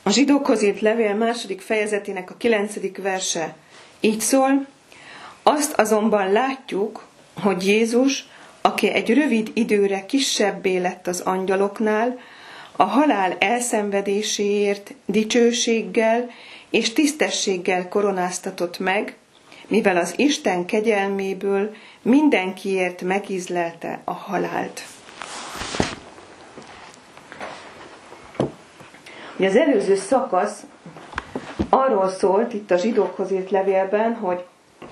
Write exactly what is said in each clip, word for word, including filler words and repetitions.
A zsidókhoz írt levél második fejezetének a kilencedik verse így szól: azt azonban látjuk, hogy Jézus, aki egy rövid időre kisebbé lett az angyaloknál, a halál elszenvedéséért dicsőséggel és tisztességgel koronáztatott meg, mivel az Isten kegyelméből mindenkiért megízlelte a halált. Ugye az előző szakasz arról szólt itt a zsidókhoz írt levélben, hogy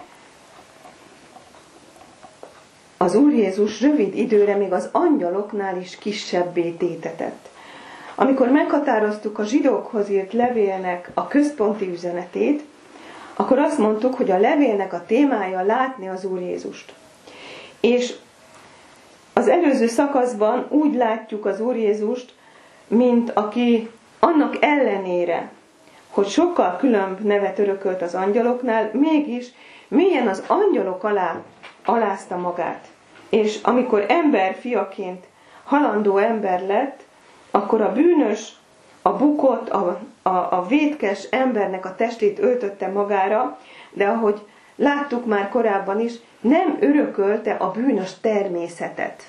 az Úr Jézus rövid időre még az angyaloknál is kisebbé tétetett. Amikor meghatároztuk a zsidókhoz írt levélnek a központi üzenetét, akkor azt mondtuk, hogy a levélnek a témája látni az Úr Jézust. És az előző szakaszban úgy látjuk az Úr Jézust, mint aki annak ellenére, hogy sokkal különb nevet örökölt az angyaloknál, mégis mélyen az angyalok alá alázta magát. És amikor emberfiaként halandó ember lett, akkor a bűnös, a bukott, a, a, a vétkes embernek a testét öltötte magára, de ahogy láttuk már korábban is, nem örökölte a bűnös természetet.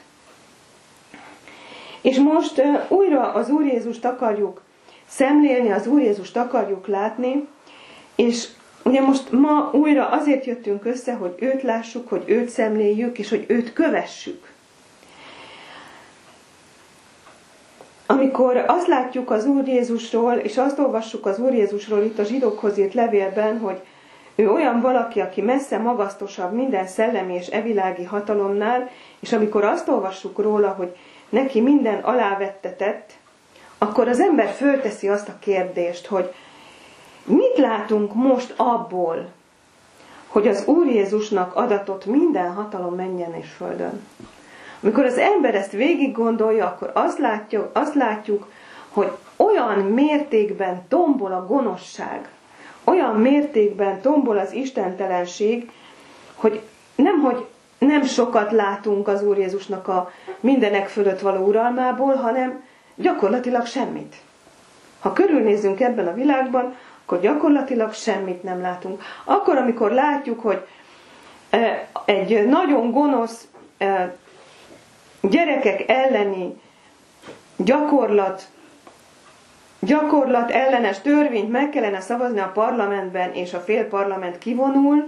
És most uh, újra az Úr Jézust akarjuk szemlélni, az Úr Jézust akarjuk látni, és ugye most ma újra azért jöttünk össze, hogy őt lássuk, hogy őt szemléljük, és hogy őt kövessük. Amikor azt látjuk az Úr Jézusról, és azt olvassuk az Úr Jézusról itt a zsidókhoz írt levélben, hogy ő olyan valaki, aki messze magasztosabb minden szellemi és evilági hatalomnál, és amikor azt olvassuk róla, hogy neki minden alávettetett, akkor az ember fölteszi azt a kérdést, hogy mit látunk most abból, hogy az Úr Jézusnak adatott minden hatalom mennyen és földön. Amikor az ember ezt végig gondolja, akkor azt látjuk, azt látjuk, hogy olyan mértékben tombol a gonoszság, olyan mértékben tombol az istentelenség, hogy nemhogy nem sokat látunk az Úr Jézusnak a mindenek fölött való uralmából, hanem gyakorlatilag semmit. Ha körülnézünk ebben a világban, akkor gyakorlatilag semmit nem látunk. Akkor, amikor látjuk, hogy egy nagyon gonosz gyerekek elleni gyakorlat, gyakorlat ellenes törvényt meg kellene szavazni a parlamentben, és a fél parlament kivonul,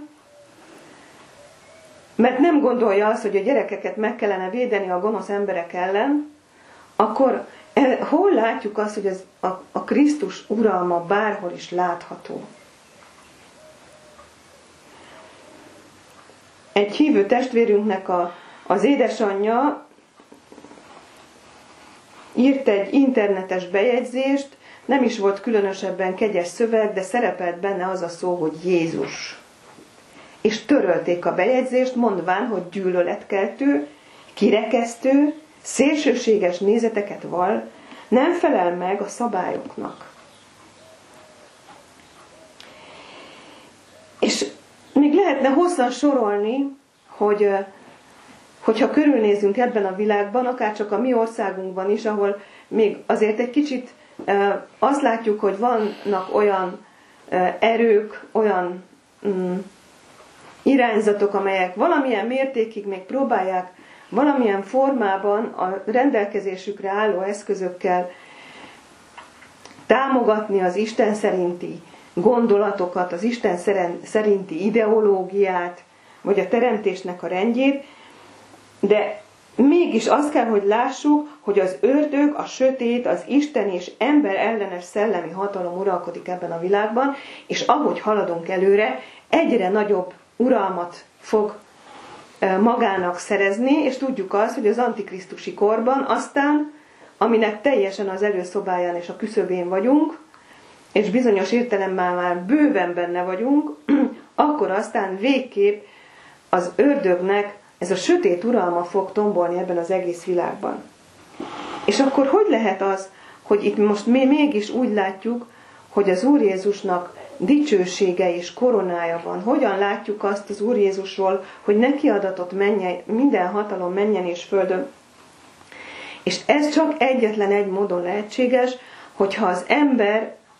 mert nem gondolja azt, hogy a gyerekeket meg kellene védeni a gonosz emberek ellen, akkor hol látjuk azt, hogy ez a, a Krisztus uralma bárhol is látható? Egy hívő testvérünknek a, az édesanyja írt egy internetes bejegyzést, nem is volt különösebben kegyes szöveg, de szerepelt benne az a szó, hogy Jézus. És törölték a bejegyzést, mondván, hogy gyűlöletkeltő, kirekesztő, szélsőséges nézeteket vall, nem felel meg a szabályoknak. És még lehetne hosszan sorolni, hogy hogyha körülnézünk ebben a világban, akár csak a mi országunkban is, ahol még azért egy kicsit azt látjuk, hogy vannak olyan erők, olyan irányzatok, amelyek valamilyen mértékig még próbálják valamilyen formában a rendelkezésükre álló eszközökkel támogatni az Isten szerinti gondolatokat, az Isten szerinti ideológiát, vagy a teremtésnek a rendjét, de mégis azt kell, hogy lássuk, hogy az ördög, a sötét, az Isten és ember ellenes szellemi hatalom uralkodik ebben a világban, és ahogy haladunk előre, egyre nagyobb uralmat fog magának szerezni, és tudjuk azt, hogy az antikrisztusi korban aztán, aminek teljesen az előszobáján és a küszöbén vagyunk, és bizonyos értelemben már bőven benne vagyunk, akkor aztán végképp az ördögnek ez a sötét uralma fog tombolni ebben az egész világban. És akkor hogy lehet az, hogy itt most mi mégis úgy látjuk, hogy az Úr Jézusnak dicsősége és koronája van? Hogyan látjuk azt az Úr Jézusról, hogy neki adatott mennye, minden hatalom mennyen és földön? És ez csak egyetlen egy módon lehetséges, hogyha az ember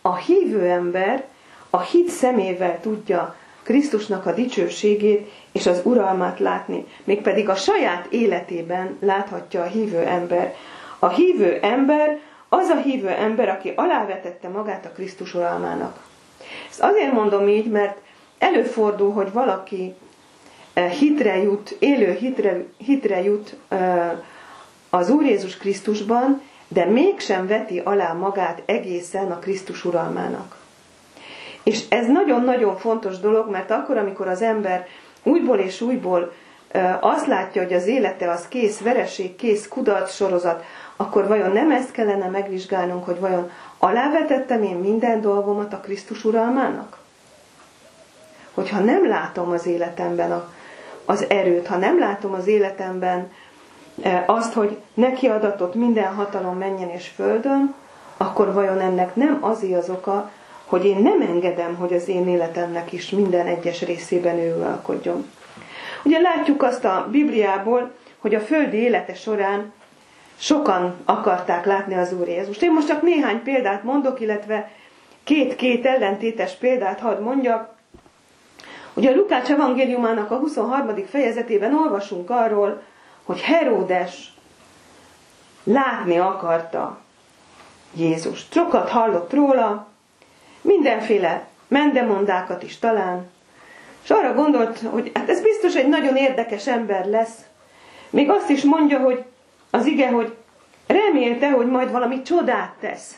a hívő ember a hit szemével tudja Krisztusnak a dicsőségét és az uralmát látni, mégpedig a saját életében láthatja a hívő ember. A hívő ember az a hívő ember, aki alávetette magát a Krisztus uralmának. Ezt azért mondom így, mert előfordul, hogy valaki hitre jut, élő hitre, hitre jut az Úr Jézus Krisztusban, de mégsem veti alá magát egészen a Krisztus uralmának. És ez nagyon-nagyon fontos dolog, mert akkor, amikor az ember újból és újból azt látja, hogy az élete az kész vereség, kész kudarc sorozat, akkor vajon nem ezt kellene megvizsgálnunk, hogy vajon alávetettem én minden dolgomat a Krisztus uralmának? Hogyha nem látom az életemben a, az erőt, ha nem látom az életemben azt, hogy neki adatott minden hatalom menjen és földön, akkor vajon ennek nem azért az oka, hogy én nem engedem, hogy az én életemnek is minden egyes részében ő uralkodjon. Ugye látjuk azt a Bibliából, hogy a földi élete során sokan akarták látni az Úr Jézust. Én most csak néhány példát mondok, illetve két-két ellentétes példát hadd mondjak. Ugye a Lukács evangéliumának a huszonharmadik fejezetében olvasunk arról, hogy Heródes látni akarta Jézust. Sokat hallott róla, mindenféle mendemondákat is talán, és arra gondolt, hogy hát ez biztos egy nagyon érdekes ember lesz. Még azt is mondja, hogy az ige, hogy remélte, hogy majd valami csodát tesz.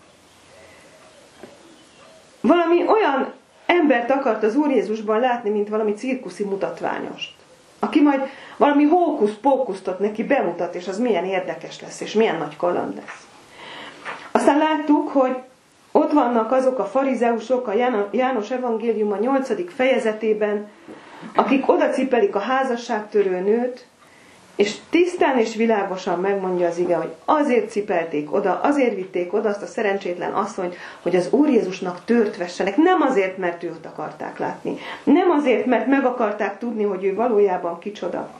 Valami olyan embert akart az Úr Jézusban látni, mint valami cirkuszi mutatványost. Aki majd valami hókusz-pókusztot neki bemutat, és az milyen érdekes lesz, és milyen nagy kaland lesz. Aztán láttuk, hogy ott vannak azok a farizeusok a János evangélium a nyolcadik fejezetében, akik oda cipelik a házasságtörő nőt, és tisztán és világosan megmondja az ige, hogy azért cipelték oda, azért vitték oda azt a szerencsétlen asszonyt, hogy az Úr Jézusnak tört vessenek. Nem azért, mert őt akarták látni. Nem azért, mert meg akarták tudni, hogy ő valójában kicsoda.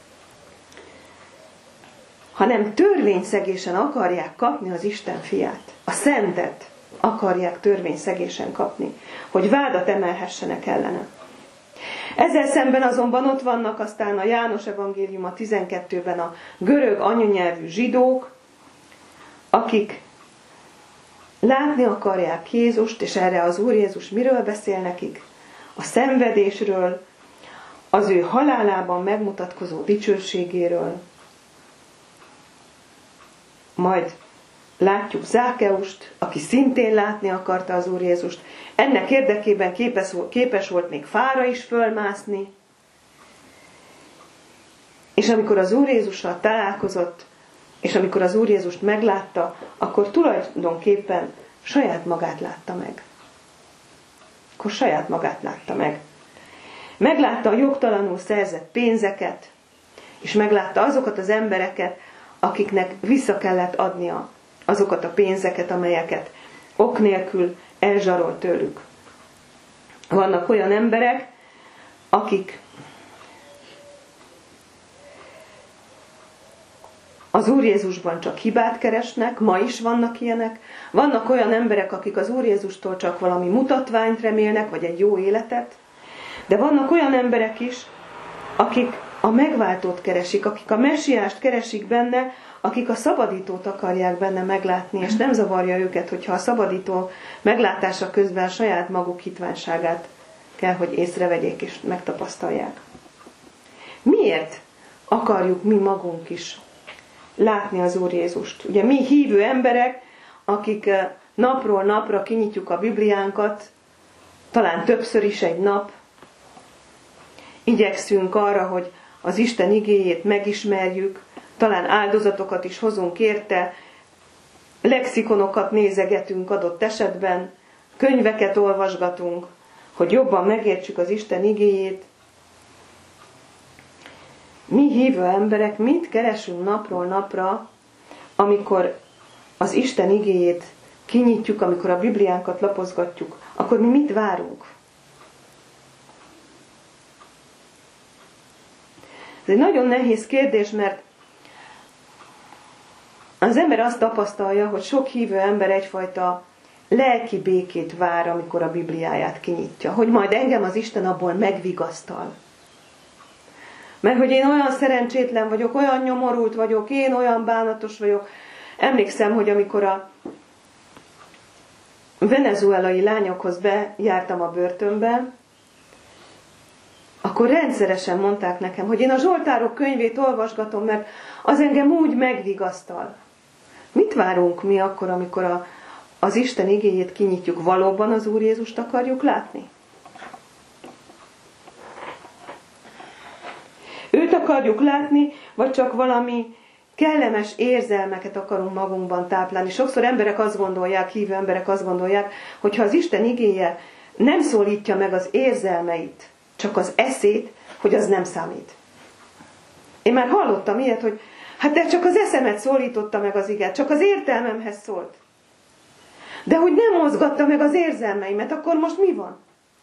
Hanem törvényszegésen akarják kapni az Isten fiát. A szentet akarják törvényszegésen kapni, hogy vádat emelhessenek ellene. Ezzel szemben azonban ott vannak aztán a János evangélium a tizenkettőben a görög anyanyelvű zsidók, akik látni akarják Jézust, és erre az Úr Jézus miről beszél nekik? A szenvedésről, az ő halálában megmutatkozó dicsőségéről. Majd látjuk Zákeust, aki szintén látni akarta az Úr Jézust. Ennek érdekében képes, képes volt még fára is fölmászni. És amikor az Úr Jézussal találkozott, és amikor az Úr Jézust meglátta, akkor tulajdonképpen saját magát látta meg. Akkor saját magát látta meg. Meglátta a jogtalanul szerzett pénzeket, és meglátta azokat az embereket, akiknek vissza kellett adnia azokat a pénzeket, amelyeket ok nélkül elzsarolt tőlük. Vannak olyan emberek, akik az Úr Jézusban csak hibát keresnek, ma is vannak ilyenek. Vannak olyan emberek, akik az Úr Jézustól csak valami mutatványt remélnek, vagy egy jó életet. De vannak olyan emberek is, akik a megváltót keresik, akik a messiást keresik benne, akik a szabadítót akarják benne meglátni, és nem zavarja őket, hogyha a szabadító meglátása közben a saját maguk hitványságát kell, hogy észrevegyék és megtapasztalják. Miért akarjuk mi magunk is látni az Úr Jézust? Ugye mi hívő emberek, akik napról napra kinyitjuk a Bibliánkat, talán többször is egy nap, igyekszünk arra, hogy az Isten igéjét megismerjük, talán áldozatokat is hozunk érte, lexikonokat nézegetünk adott esetben, könyveket olvasgatunk, hogy jobban megértsük az Isten igéjét. Mi hívő emberek mit keresünk napról napra, amikor az Isten igéjét kinyitjuk, amikor a Bibliánkat lapozgatjuk, akkor mi mit várunk? Ez egy nagyon nehéz kérdés, mert az ember azt tapasztalja, hogy sok hívő ember egyfajta lelki békét vár, amikor a Bibliáját kinyitja. Hogy majd engem az Isten abból megvigasztal. Mert hogy én olyan szerencsétlen vagyok, olyan nyomorult vagyok, én olyan bánatos vagyok. Emlékszem, hogy amikor a venezuelai lányokhoz bejártam a börtönbe, akkor rendszeresen mondták nekem, hogy én a Zsoltárok könyvét olvasgatom, mert az engem úgy megvigasztal. Mit várunk mi akkor, amikor a, az Isten igéjét kinyitjuk? Valóban az Úr Jézust akarjuk látni? Őt akarjuk látni, vagy csak valami kellemes érzelmeket akarunk magunkban táplálni? Sokszor emberek azt gondolják, hívő emberek azt gondolják, hogy ha az Isten igéje nem szólítja meg az érzelmeit, csak az eszét, hogy az nem számít. Én már hallottam ilyet, hogy hát de csak az eszemet szólította meg az ige, csak az értelmemhez szólt. De hogy nem mozgatta meg az érzelmeimet, akkor most mi van?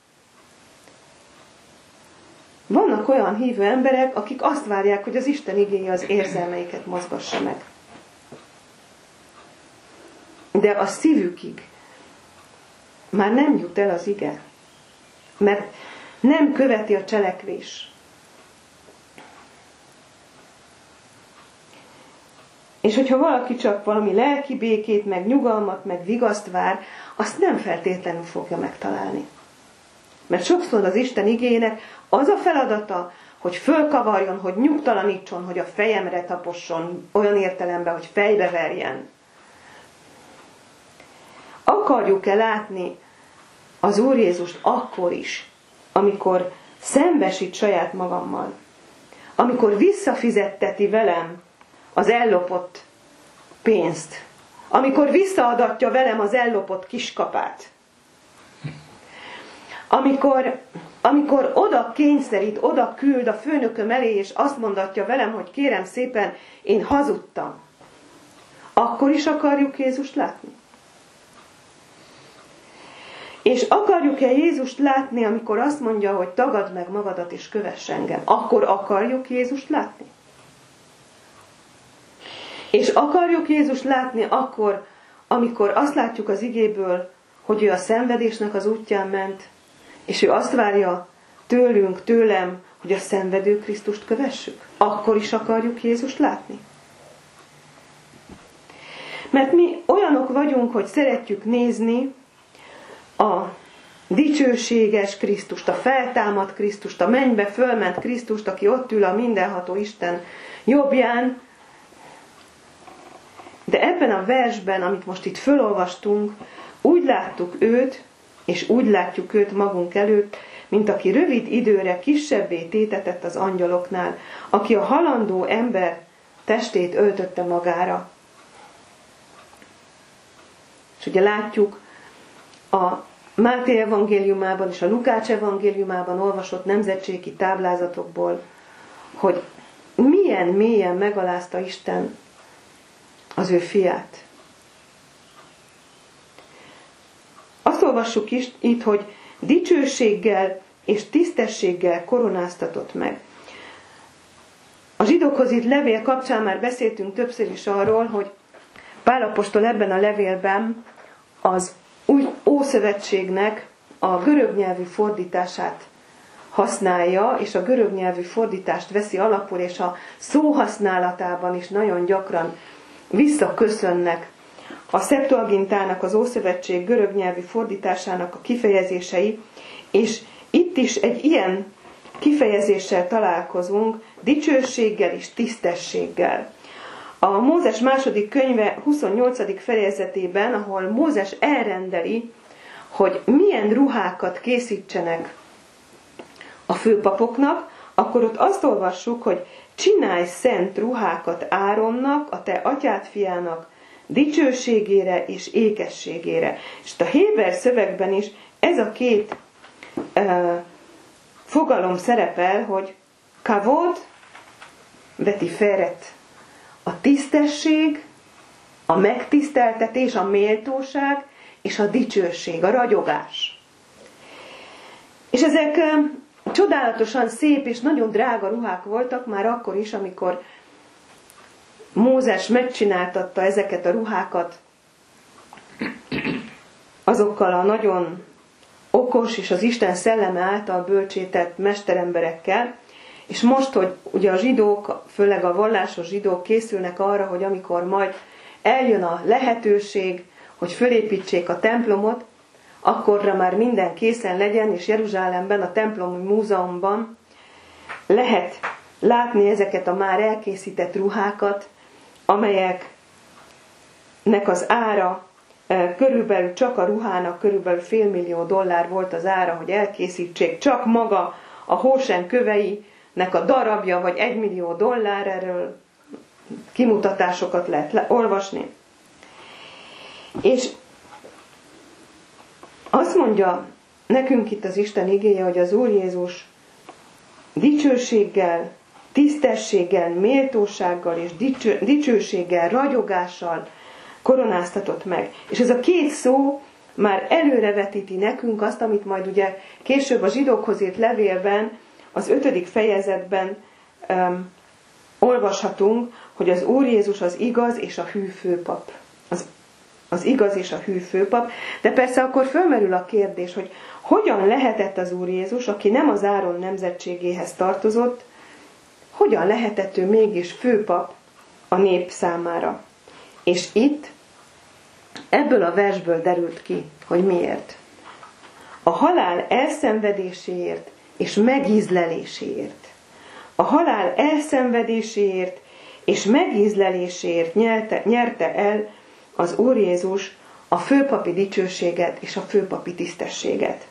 Vannak olyan hívő emberek, akik azt várják, hogy az Isten igéje az érzelmeiket mozgassa meg. De a szívükig már nem jut el az ige, mert nem követi a cselekvés. És hogyha valaki csak valami lelki békét, meg nyugalmat, meg vigaszt vár, azt nem feltétlenül fogja megtalálni. Mert sokszor az Isten igének az a feladata, hogy fölkavarjon, hogy nyugtalanítson, hogy a fejemre taposson, olyan értelemben, hogy fejbe verjen. Akarjuk-e látni az Úr Jézust akkor is, amikor szembesít saját magammal, amikor visszafizetteti velem az ellopott pénzt, amikor visszaadatja velem az ellopott kiskapát, amikor, amikor oda kényszerít, oda küld a főnököm elé, és azt mondatja velem, hogy kérem szépen, én hazudtam, akkor is akarjuk Jézust látni? És akarjuk-e Jézust látni, amikor azt mondja, hogy tagadd meg magadat és kövess engem? Akkor akarjuk Jézust látni? És akarjuk Jézust látni akkor, amikor azt látjuk az igéből, hogy ő a szenvedésnek az útján ment, és ő azt várja tőlünk, tőlem, hogy a szenvedő Krisztust kövessük? Akkor is akarjuk Jézust látni? Mert mi olyanok vagyunk, hogy szeretjük nézni a dicsőséges Krisztust, a feltámadt Krisztust, a mennybe fölment Krisztust, aki ott ül a mindenható Isten jobbján. De ebben a versben, amit most itt fölolvastunk, úgy láttuk őt, és úgy látjuk őt magunk előtt, mint aki rövid időre kisebbé tétetett az angyaloknál, aki a halandó ember testét öltötte magára. És ugye látjuk a Máté evangéliumában és a Lukács evangéliumában olvasott nemzetségi táblázatokból, hogy milyen mélyen megalázta Isten az ő fiát. Azt olvassuk is itt, hogy dicsőséggel és tisztességgel koronáztatott meg. A zsidókhoz itt levél kapcsán már beszéltünk többször is arról, hogy Pál apostol ebben a levélben az új Ószövetségnek a görög nyelvű fordítását használja, és a görög nyelvű fordítást veszi alapul, és a szóhasználatában is nagyon gyakran visszaköszönnek a Szeptuagintának, az Ószövetség görög nyelvű fordításának a kifejezései, és itt is egy ilyen kifejezéssel találkozunk, dicsőséggel és tisztességgel. A Mózes második könyve huszonnyolcadik fejezetében, ahol Mózes elrendeli, hogy milyen ruhákat készítsenek a főpapoknak, akkor ott azt olvassuk, hogy csinálj szent ruhákat Áronnak, a te atyád fiának, dicsőségére és ékességére. És a héber szövegben is ez a két uh, fogalom szerepel, hogy kavod veti feret. A tisztesség, a megtiszteltetés, a méltóság és a dicsőség, a ragyogás. És ezek csodálatosan szép és nagyon drága ruhák voltak már akkor is, amikor Mózes megcsináltatta ezeket a ruhákat azokkal a nagyon okos és az Isten szelleme által bölcsített mesteremberekkel, és most, hogy ugye a zsidók, főleg a vallásos zsidók készülnek arra, hogy amikor majd eljön a lehetőség, hogy fölépítsék a templomot, akkorra már minden készen legyen, és Jeruzsálemben, a templomi múzeumban lehet látni ezeket a már elkészített ruhákat, amelyeknek az ára körülbelül csak a ruhának körülbelül félmillió dollár volt az ára, hogy elkészítsék, csak maga a Hósen köveinek a darabja, vagy egymillió dollár, erről kimutatásokat lehet le- olvasni. És azt mondja nekünk itt az Isten igéje, hogy az Úr Jézus dicsőséggel, tisztességgel, méltósággal és dicső, dicsőséggel, ragyogással koronáztatott meg. És ez a két szó már előrevetíti nekünk azt, amit majd ugye később a zsidókhoz írt levélben, az ötödik fejezetben um, olvashatunk, hogy az Úr Jézus az igaz és a hű főpap. Az, az igaz és a hű főpap. De persze akkor fölmerül a kérdés, hogy hogyan lehetett az Úr Jézus, aki nem az Áron nemzetségéhez tartozott, hogyan lehetett ő mégis főpap a nép számára. És itt ebből a versből derült ki, hogy miért. A halál elszenvedéséért és megízleléséért. A halál elszenvedéséért és megízleléséért nyerte, nyerte el az Úr Jézus a főpapi dicsőséget és a főpapi tisztességet.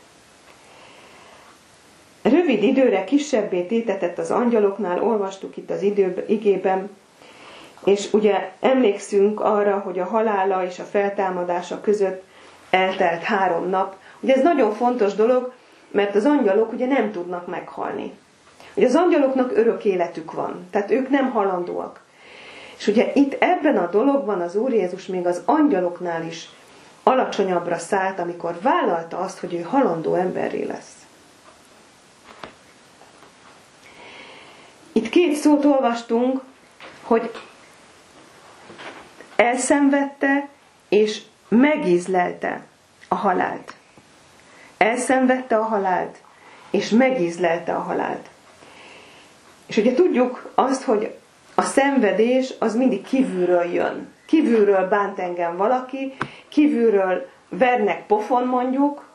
Rövid időre kisebbé tétetett az angyaloknál, olvastuk itt az idő, igében, és ugye emlékszünk arra, hogy a halála és a feltámadása között eltelt három nap. Ugye ez nagyon fontos dolog, mert az angyalok ugye nem tudnak meghalni. Ugye az angyaloknak örök életük van, tehát ők nem halandóak. És ugye itt ebben a dologban az Úr Jézus még az angyaloknál is alacsonyabbra szállt, amikor vállalta azt, hogy ő halandó emberré lesz. Itt két szót olvastunk, hogy elszenvedte és megízlelte a halált. Elszenvedte a halált, és megízlelte a halált. És ugye tudjuk azt, hogy a szenvedés az mindig kívülről jön. Kívülről bánt engem valaki, kívülről vernek pofon mondjuk,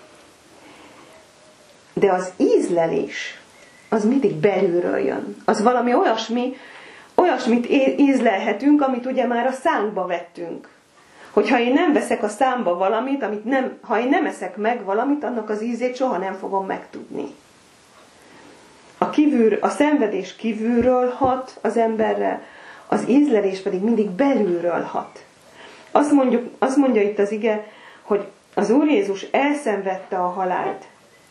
de az ízlelés az mindig belülről jön. Az valami olyasmi, olyasmit ízlelhetünk, amit ugye már a szánkba vettünk. Hogyha én nem veszek a számba valamit, amit nem, ha én nem eszek meg valamit, annak az ízét soha nem fogom megtudni. A, kívül, a szenvedés kívülről hat az emberre, az ízlelés pedig mindig belülről hat. Azt, mondjuk, azt mondja itt az ige, hogy az Úr Jézus elszenvedte a halált.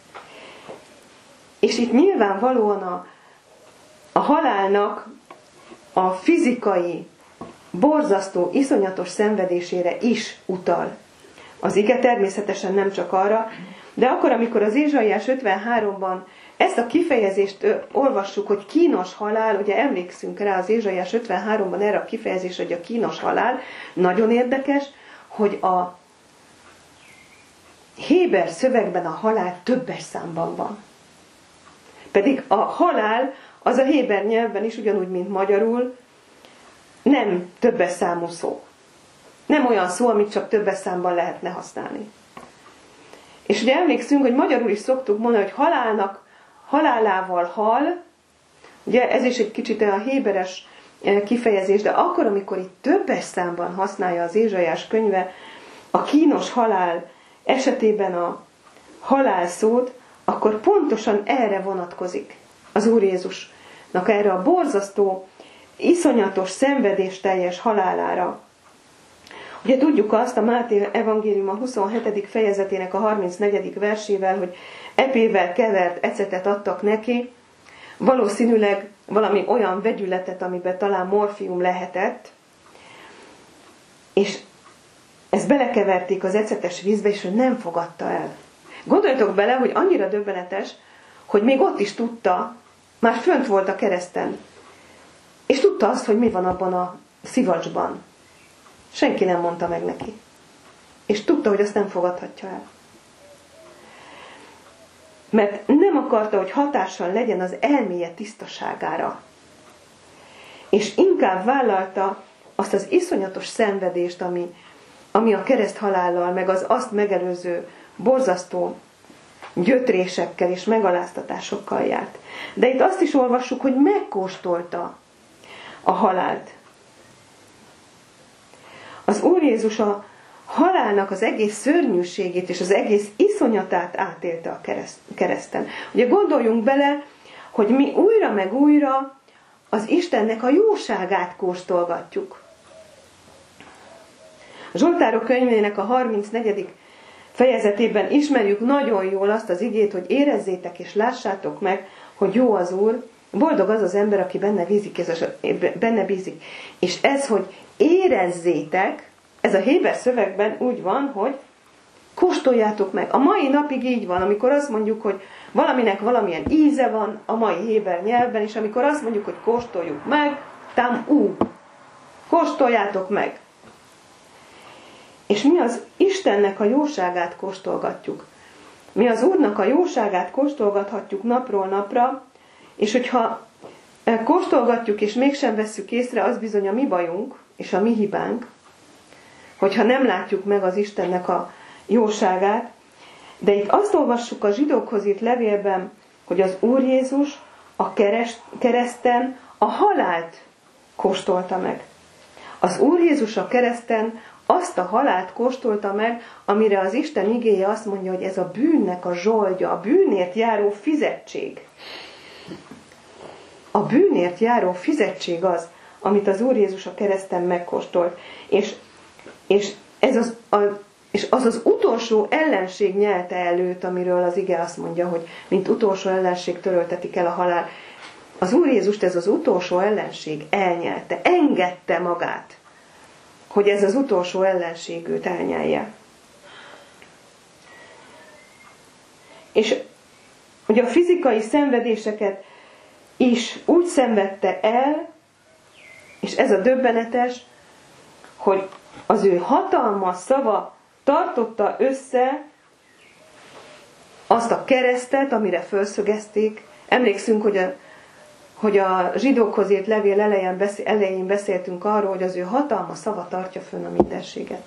És itt nyilvánvalóan a, a halálnak a fizikai, borzasztó, iszonyatos szenvedésére is utal. Az ige természetesen nem csak arra, de akkor, amikor az Ézsaiás ötvenháromban ezt a kifejezést olvassuk, hogy kínos halál, ugye emlékszünk rá az Ézsaiás ötvenháromban erre a kifejezésre, hogy a kínos halál, nagyon érdekes, hogy a héber szövegben a halál többes számban van. Pedig a halál az a héber nyelvben is, ugyanúgy, mint magyarul, nem többes számú szó. Nem olyan szó, amit csak többes számban lehetne használni. És ugye emlékszünk, hogy magyarul is szoktuk mondani, hogy halálnak halálával hal, ugye ez is egy kicsit olyan héberes kifejezés, de akkor, amikor itt többes számban használja az Ézsaiás könyve a kínos halál esetében a halál szót, akkor pontosan erre vonatkozik az Úr Jézusnak, erre a borzasztó, iszonyatos, szenvedésteljes halálára. Ugye tudjuk azt a Máté evangélium a huszonhetedik fejezetének a harmincnegyedik versével, hogy epével kevert ecetet adtak neki, valószínűleg valami olyan vegyületet, amiben talán morfium lehetett, és ezt belekeverték az ecetes vízbe, és ő nem fogadta el. Gondoljatok bele, hogy annyira döbbenetes, hogy még ott is tudta, már fönt volt a kereszten, és tudta azt, hogy mi van abban a szivacsban. Senki nem mondta meg neki. És tudta, hogy azt nem fogadhatja el. Mert nem akarta, hogy hatással legyen az elméje tisztaságára. És inkább vállalta azt az iszonyatos szenvedést, ami, ami a kereszthalállal, meg az azt megelőző borzasztó gyötrésekkel és megaláztatásokkal járt. De itt azt is olvassuk, hogy megkóstolta a halált. Az Úr Jézus a halálnak az egész szörnyűségét és az egész iszonyatát átélte a kereszt, kereszten. Ugye gondoljunk bele, hogy mi újra meg újra az Istennek a jóságát kóstolgatjuk. A Zsoltárok könyvének a harmincnegyedik fejezetében ismerjük nagyon jól azt az igét, hogy érezzétek és lássátok meg, hogy jó az Úr, boldog az az ember, aki benne bízik, ez a, benne bízik. És ez, hogy érezzétek, ez a héber szövegben úgy van, hogy kóstoljátok meg. A mai napig így van, amikor azt mondjuk, hogy valaminek valamilyen íze van a mai héber nyelvben, és amikor azt mondjuk, hogy kóstoljuk meg, tám ú, kóstoljátok meg. És mi az Istennek a jóságát kóstolgatjuk. Mi az Úrnak a jóságát kóstolgathatjuk napról napra, és hogyha kóstolgatjuk, és mégsem vesszük észre, az bizony a mi bajunk, és a mi hibánk, hogyha nem látjuk meg az Istennek a jóságát. De itt azt olvassuk a zsidókhoz írt levélben, hogy az Úr Jézus a kereszten a halált kóstolta meg. Az Úr Jézus a kereszten azt a halált kóstolta meg, amire az Isten igéje azt mondja, hogy ez a bűnnek a zsoldja, a bűnért járó fizetség. A bűnért járó fizetség az, amit az Úr Jézus a kereszten megkóstolt. És, és, ez az, a, és az az utolsó ellenség nyelte előtt, amiről az ige azt mondja, hogy mint utolsó ellenség töröltetik el a halál. Az Úr Jézust ez az utolsó ellenség elnyelte, engedte magát, hogy ez az utolsó ellenség őt elnyelje. És ugye a fizikai szenvedéseket is úgy szenvedte el, és ez a döbbenetes, hogy az ő hatalmas szava tartotta össze azt a keresztet, amire felszögezték. Emlékszünk, hogy a, hogy a zsidókhoz írt levél elején, beszél, elején beszéltünk arról, hogy az ő hatalmas szava tartja fönn a mindenséget.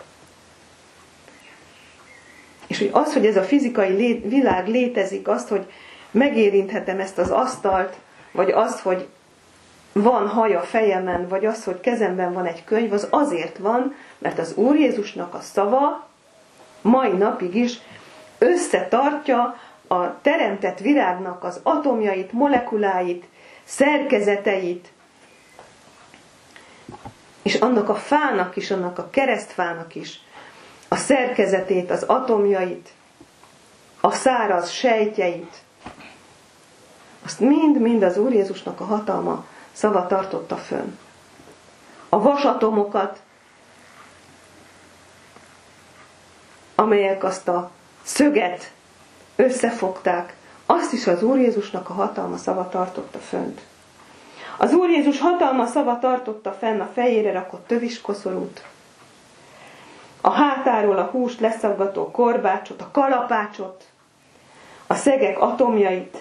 És hogy az, hogy ez a fizikai lé, világ létezik, azt, hogy megérinthetem ezt az asztalt, vagy az, hogy van haj a fejemen, vagy az, hogy kezemben van egy könyv, az azért van, mert az Úr Jézusnak a szava mai napig is összetartja a teremtett világnak az atomjait, molekuláit, szerkezeteit, és annak a fának is, annak a keresztfának is a szerkezetét, az atomjait, a száraz sejtjeit, azt mind-mind az Úr Jézusnak a hatalma szava tartotta fönn. A vasatomokat, amelyek azt a szöget összefogták, azt is az Úr Jézusnak a hatalma szava tartotta fönt. Az Úr Jézus hatalma szava tartotta fenn a fejére rakott töviskoszorút, a hátáról a húst leszaggató korbácsot, a kalapácsot, a szegek atomjait.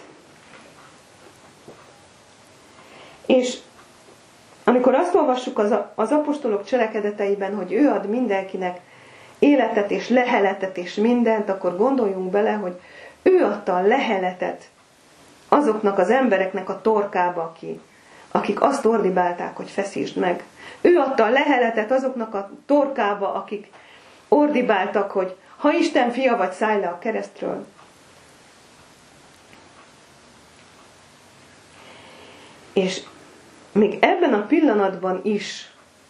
És amikor azt olvassuk az, az apostolok cselekedeteiben, hogy ő ad mindenkinek életet és leheletet és mindent, akkor gondoljunk bele, hogy ő adta a leheletet azoknak az embereknek a torkába, aki, akik azt ordibálták, hogy feszítsd meg. Ő adta a leheletet azoknak a torkába, akik ordibáltak, hogy ha Isten fia vagy, szállj le a keresztről. És még ebben a pillanatban is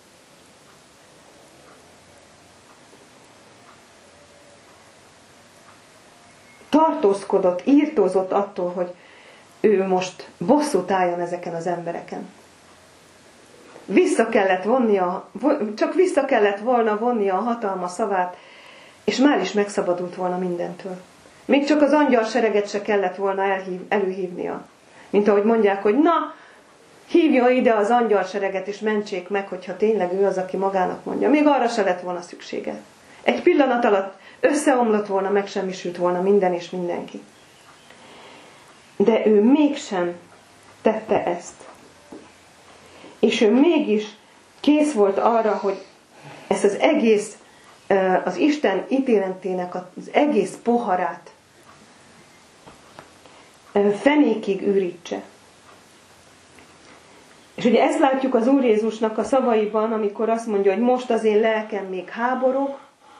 tartózkodott, írtózott attól, hogy ő most bosszút álljon ezeken az embereken. Vissza kellett vonnia, csak vissza kellett volna vonnia a hatalma szavát, és már is megszabadult volna mindentől. Még csak az angyalsereget se kellett volna elhív, előhívnia. Mint ahogy mondják, hogy na, hívja ide az angyalsereget, és mentsék meg, hogyha tényleg ő az, aki magának mondja. Még arra se lett volna szüksége. Egy pillanat alatt összeomlott volna, megsemmisült volna minden és mindenki. De ő mégsem tette ezt. És ő mégis kész volt arra, hogy ezt az egész, az Isten ítéletének az egész poharát fenékig ürítse. És ugye ezt látjuk az Úr Jézusnak a szavaiban, amikor azt mondja, hogy most az én lelkem még háborog,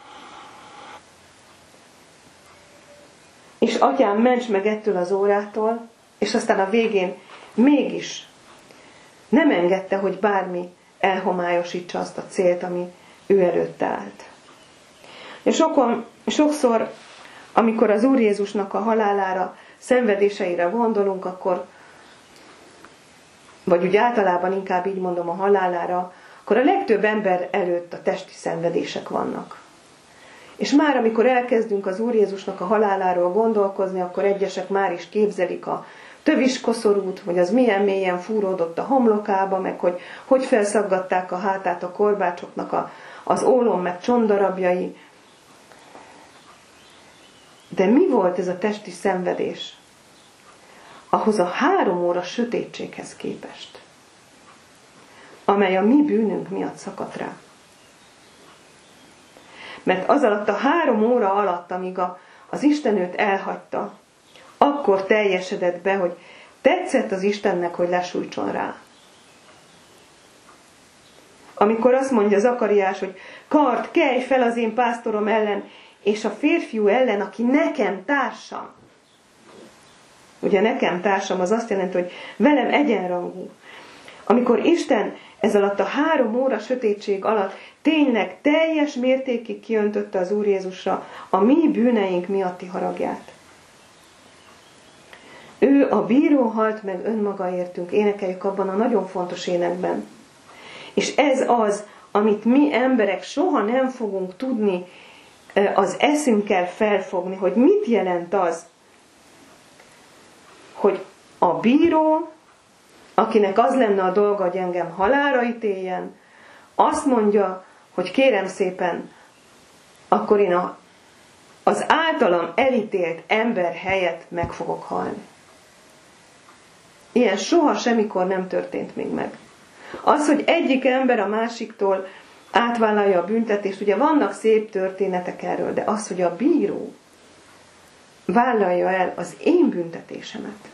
és atyám, ments meg ettől az órától, és aztán a végén mégis nem engedte, hogy bármi elhomályosítsa azt a célt, ami ő előtte állt. És sokon, sokszor, amikor az Úr Jézusnak a halálára, szenvedéseire gondolunk, akkor, vagy úgy általában inkább így mondom a halálára, akkor a legtöbb ember előtt a testi szenvedések vannak. És már amikor elkezdünk az Úr Jézusnak a haláláról gondolkozni, akkor egyesek már is képzelik a töviskoszorút, hogy az milyen mélyen fúródott a homlokába, meg hogy hogy felszaggatták a hátát a korbácsoknak a, az ólom meg csondarabjai. De mi volt ez a testi szenvedés ahhoz a három óra sötétséghez képest, amely a mi bűnünk miatt szakadt rá? Mert az alatt a három óra alatt, amíg a, az Isten őt elhagyta, akkor teljesedett be, hogy tetszett az Istennek, hogy lesújtson rá. Amikor azt mondja Zakariás, hogy kard, kelj fel az én pásztorom ellen, és a férfiú ellen, aki nekem társam. Ugye nekem társam az azt jelenti, hogy velem egyenrangú. Amikor Isten ez alatt a három óra sötétség alatt tényleg teljes mértékig kiöntötte az Úr Jézusra a mi bűneink miatti haragját. Ő a bíró halt meg önmaga értünk, énekeljük abban a nagyon fontos énekben. És ez az, amit mi emberek soha nem fogunk tudni az eszünkkel felfogni, hogy mit jelent az, hogy a bíró, akinek az lenne a dolga, hogy engem halálra ítéljen, azt mondja, hogy kérem szépen, akkor én a, az általam elítélt ember helyett meg fogok halni. Ilyen soha semmikor nem történt még meg. Az, hogy egyik ember a másiktól átvállalja a büntetést, ugye vannak szép történetek erről, de az, hogy a bíró vállalja el az én büntetésemet,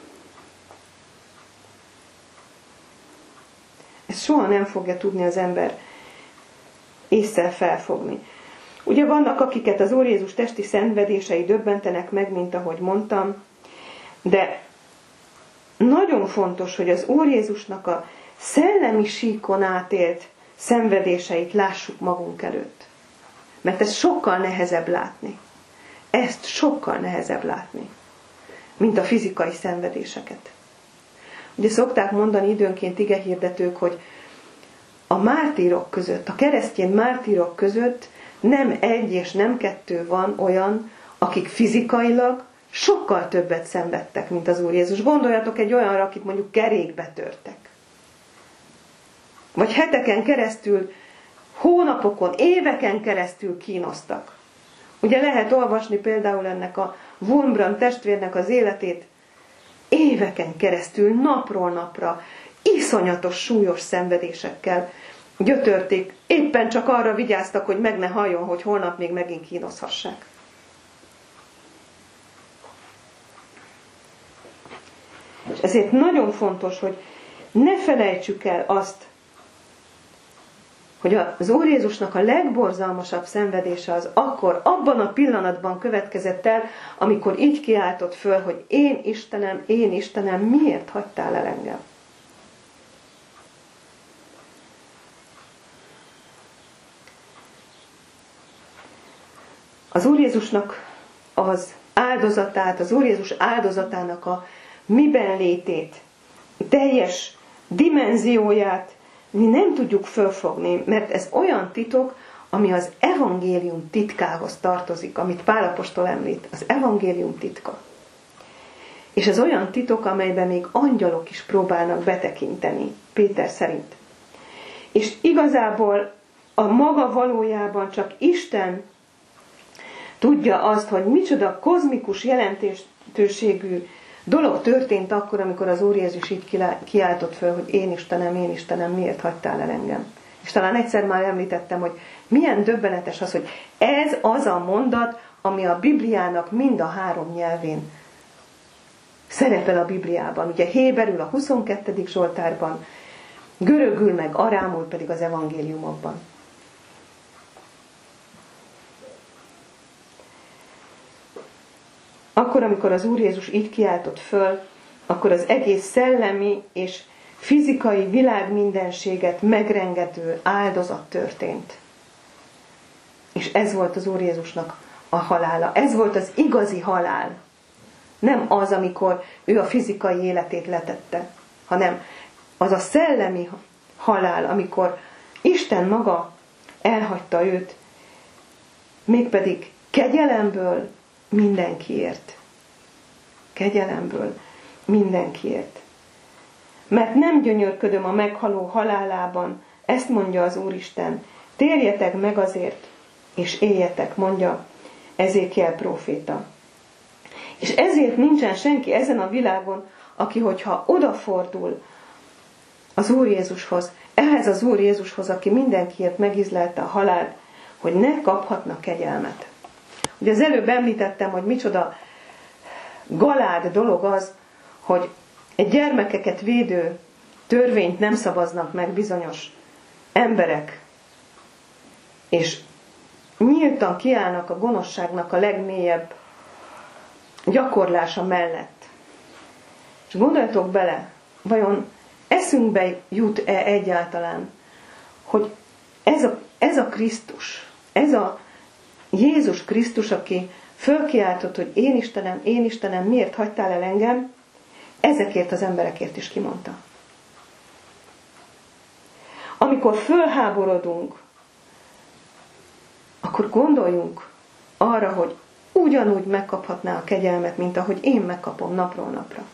ezt soha nem fogja tudni az ember ésszel felfogni. Ugye vannak, akiket az Úr Jézus testi szenvedései döbbentenek meg, mint ahogy mondtam, de nagyon fontos, hogy az Úr Jézusnak a szellemi síkon átélt szenvedéseit lássuk magunk előtt. Mert ez sokkal nehezebb látni. Ezt sokkal nehezebb látni, mint a fizikai szenvedéseket. Ugye szokták mondani időnként igehirdetők, hogy a mártírok között, a keresztény mártírok között nem egy és nem kettő van olyan, akik fizikailag sokkal többet szenvedtek, mint az Úr Jézus. Gondoljatok egy olyanra, akit mondjuk kerékbe törtek. Vagy heteken keresztül, hónapokon, éveken keresztül kínoztak. Ugye lehet olvasni például ennek a Wurmbrand testvérnek az életét, éveken keresztül, napról napra, iszonyatos, súlyos szenvedésekkel gyötörték, éppen csak arra vigyáztak, hogy meg ne halljon, hogy holnap még megint kínozhassák. És ezért nagyon fontos, hogy ne felejtsük el azt, hogy az Úr Jézusnak a legborzalmasabb szenvedése az akkor, abban a pillanatban következett el, amikor így kiáltott föl, hogy én Istenem, én Istenem, miért hagytál el engem? Az Úr Jézusnak az áldozatát, az Úr Jézus áldozatának a miben létét, teljes dimenzióját mi nem tudjuk fölfogni, mert ez olyan titok, ami az evangélium titkához tartozik, amit Pál apostol említ, az evangélium titka. És ez olyan titok, amelyben még angyalok is próbálnak betekinteni, Péter szerint. És igazából a maga valójában csak Isten tudja azt, hogy micsoda kozmikus jelentőségű dolog történt akkor, amikor az Úr Jézus így kiáltott föl, hogy én Istenem, én Istenem, miért hagytál el engem? És talán egyszer már említettem, hogy milyen döbbenetes az, hogy ez az a mondat, ami a Bibliának mind a három nyelvén szerepel a Bibliában. Ugye héberül a huszonkettedik Zsoltárban, görögül meg arámul pedig az evangéliumokban. Akkor, amikor az Úr Jézus így kiáltott föl, akkor az egész szellemi és fizikai világ mindenséget megrengető áldozat történt. És ez volt az Úr Jézusnak a halála. Ez volt az igazi halál. Nem az, amikor ő a fizikai életét letette, hanem az a szellemi halál, amikor Isten maga elhagyta őt, mégpedig kegyelemből mindenkiért. Kegyelemből mindenkiért. Mert nem gyönyörködöm a meghaló halálában, ezt mondja az Úristen. Térjetek meg azért, és éljetek, mondja Ezékiel próféta. És ezért nincsen senki ezen a világon, aki, hogyha odafordul az Úr Jézushoz, ehhez az Úr Jézushoz, aki mindenkiért megizlelte a halált, hogy ne kaphatna kegyelmet. Ugye az előbb említettem, hogy micsoda galád dolog az, hogy egy gyermekeket védő törvényt nem szavaznak meg bizonyos emberek, és nyíltan kiállnak a gonoszságnak a legmélyebb gyakorlása mellett. És gondoljatok bele, vajon eszünkbe jut-e egyáltalán, hogy ez a, ez a Krisztus, ez a Jézus Krisztus, aki fölkiáltott, hogy én Istenem, én Istenem, miért hagytál el engem, ezekért az emberekért is kimondta. Amikor fölháborodunk, akkor gondoljunk arra, hogy ugyanúgy megkaphatná a kegyelmet, mint ahogy én megkapom napról napra.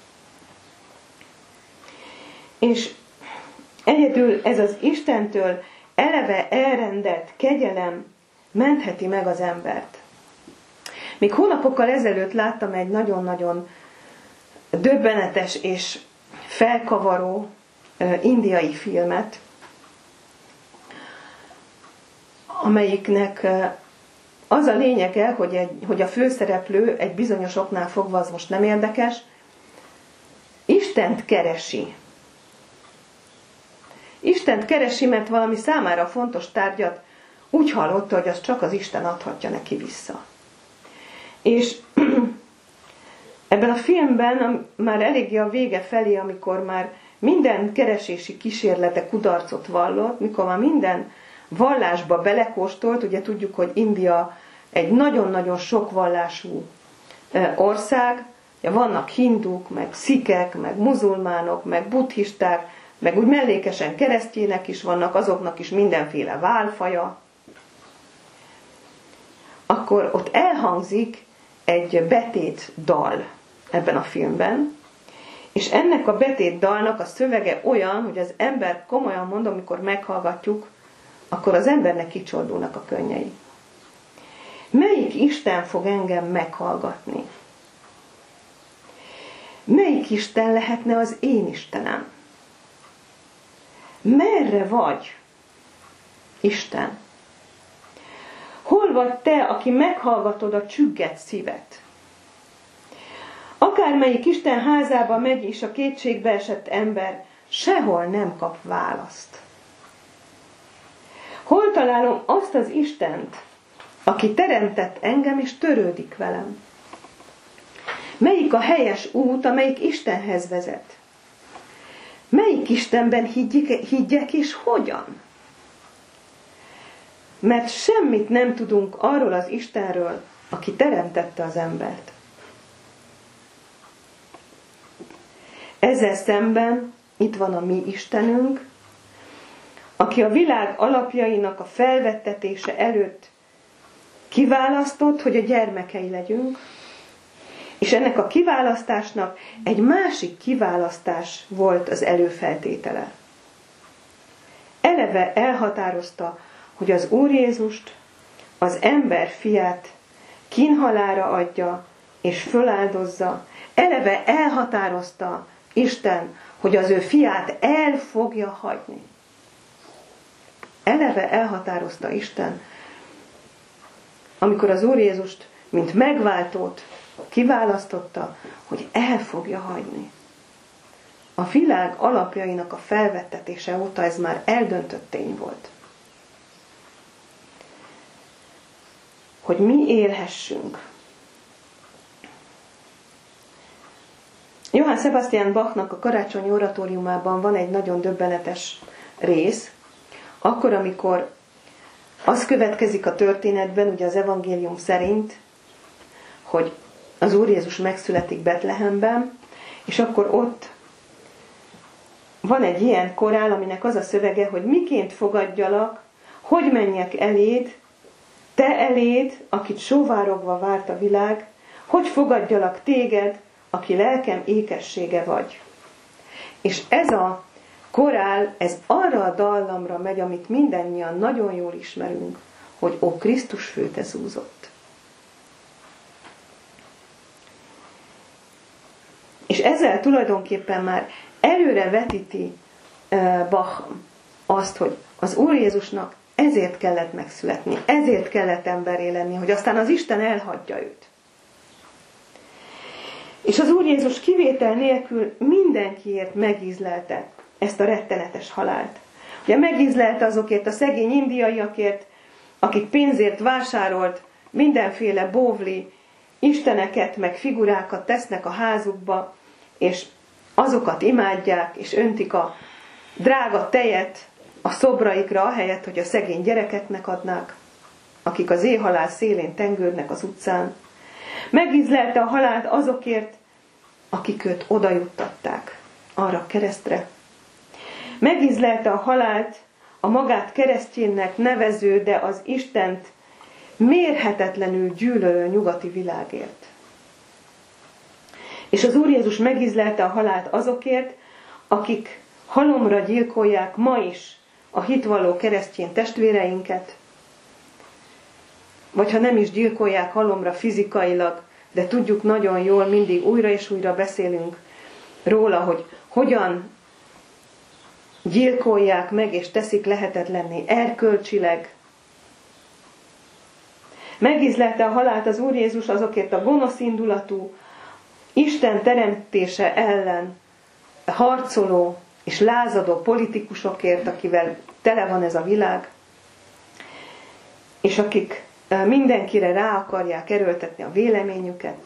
És egyedül ez az Istentől eleve elrendelt kegyelem mentheti meg az embert. Még hónapokkal ezelőtt láttam egy nagyon-nagyon döbbenetes és felkavaró indiai filmet, amelyiknek az a lényege, hogy, egy, hogy a főszereplő egy bizonyos oknál fogva, az most nem érdekes, Istent keresi. Istent keresi, mert valami számára fontos tárgyat úgy hallotta, hogy azt csak az Isten adhatja neki vissza. És ebben a filmben már eléggé a vége felé, amikor már minden keresési kísérlete kudarcot vallott, mikor már minden vallásba belekóstolt, ugye tudjuk, hogy India egy nagyon-nagyon sok vallású ország, vannak hinduk, meg szikek, meg muzulmánok, meg buddhisták, meg úgy mellékesen keresztjének is vannak, azoknak is mindenféle válfaja. Akkor ott elhangzik egy betét dal ebben a filmben, és ennek a betét dalnak a szövege olyan, hogy az ember, komolyan mondom, amikor meghallgatjuk, akkor az embernek kicsordulnak a könnyei. Melyik Isten fog engem meghallgatni? Melyik Isten lehetne az én Istenem? Merre vagy, Isten? Hol vagy te, aki meghallgatod a csüggett szívet? Akármelyik Isten házába megy is a kétségbe esett ember, sehol nem kap választ. Hol találom azt az Istent, aki teremtett engem és törődik velem? Melyik a helyes út, amelyik Istenhez vezet? Melyik Istenben higgyek, higgyek és hogyan? Mert semmit nem tudunk arról az Istenről, aki teremtette az embert. Ezzel szemben itt van a mi Istenünk, aki a világ alapjainak a felvettetése előtt kiválasztott, hogy a gyermekei legyünk, és ennek a kiválasztásnak egy másik kiválasztás volt az előfeltétele. Eleve elhatározta, hogy az Úr Jézust, az ember fiát kínhalálra adja és föláldozza. Eleve elhatározta Isten, hogy az ő fiát el fogja hagyni. Eleve elhatározta Isten, amikor az Úr Jézust, mint megváltót kiválasztotta, hogy el fogja hagyni. A világ alapjainak a felvettetése óta ez már eldöntött tény volt. Hogy mi élhessünk. Johann Sebastian Bachnak a karácsonyi oratóriumában van egy nagyon döbbenetes rész, akkor, amikor az következik a történetben, ugye az evangélium szerint, hogy az Úr Jézus megszületik Betlehemben, és akkor ott van egy ilyen korál, aminek az a szövege, hogy miként fogadjalak, hogy menjek eléd, te eléd, akit sóvárogva várt a világ, hogy fogadjalak téged, aki lelkem ékessége vagy. És ez a korál, ez arra a dallamra megy, amit mindannyian nagyon jól ismerünk, hogy ó Krisztus főte zúzott. És ezzel tulajdonképpen már előre vetíti Bach azt, hogy az Úr Jézusnak ezért kellett megszületni, ezért kellett emberré lenni, hogy aztán az Isten elhagyja őt. És az Úr Jézus kivétel nélkül mindenkiért megízlelte ezt a rettenetes halált. Ugye megízlelte azokért a szegény indiaiakért, akik pénzért vásárolt mindenféle bóvli isteneket, meg figurákat tesznek a házukba, és azokat imádják, és öntik a drága tejet a szobraikra, ahelyett, hogy a szegény gyerekeknek adnák, akik az éhhalál szélén tengődnek az utcán. Megízlelte a halált azokért, akik őt odajuttatták arra a keresztre. Megízlelte a halált a magát keresztjénnek nevező, de az Istent mérhetetlenül gyűlölő nyugati világért. És az Úr Jézus megízlelte a halált azokért, akik halomra gyilkolják ma is a hitvalló keresztény testvéreinket, vagy ha nem is gyilkolják halomra fizikailag, de tudjuk nagyon jól, mindig újra és újra beszélünk róla, hogy hogyan gyilkolják meg és teszik lehetetlenné erkölcsileg. Megízlelte a halált az Úr Jézus azokért a gonosz indulatú, Isten teremtése ellen harcoló és lázadó politikusokért, akivel tele van ez a világ, és akik mindenkire rá akarják erőltetni a véleményüket.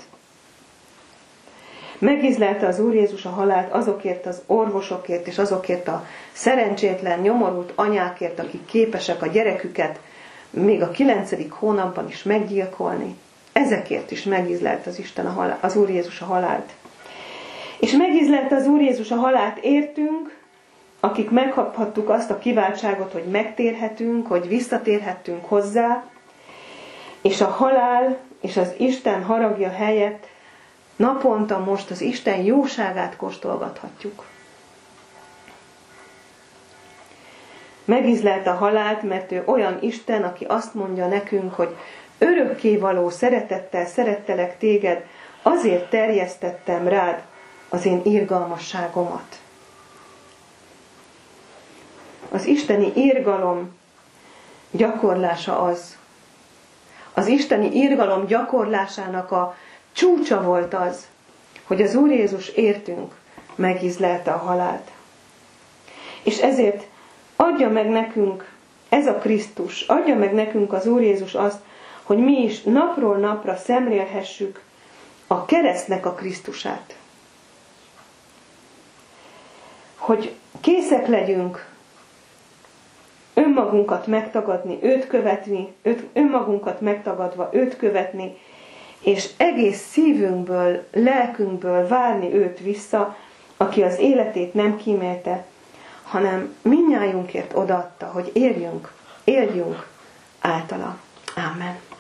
Megízlelte az Úr Jézus a halált azokért az orvosokért, és azokért a szerencsétlen, nyomorult anyákért, akik képesek a gyereküket még a kilencedik hónapban is meggyilkolni. Ezekért is megízlelte az Isten a halál, az Úr Jézus a halált. És megízlelte az Úr Jézus a halált értünk, akik megkaphattuk azt a kiváltságot, hogy megtérhetünk, hogy visszatérhettünk hozzá, és a halál és az Isten haragja helyett naponta most az Isten jóságát kóstolgathatjuk. Megízlelte a halált, mert ő olyan Isten, aki azt mondja nekünk, hogy örökkévaló szeretettel szerettelek téged, azért terjesztettem rád az én irgalmasságomat. Az isteni irgalom gyakorlása az, az isteni irgalom gyakorlásának a csúcsa volt az, hogy az Úr Jézus értünk megízlelte a halált. És ezért adja meg nekünk ez a Krisztus, adja meg nekünk az Úr Jézus azt, hogy mi is napról napra szemlélhessük a keresztnek a Krisztusát. Hogy készek legyünk önmagunkat megtagadni, őt követni, őt, önmagunkat megtagadva őt követni, és egész szívünkből, lelkünkből várni őt vissza, aki az életét nem kímélte, hanem mindnyájunkért odaadta, hogy éljünk, éljünk általa. Ámen.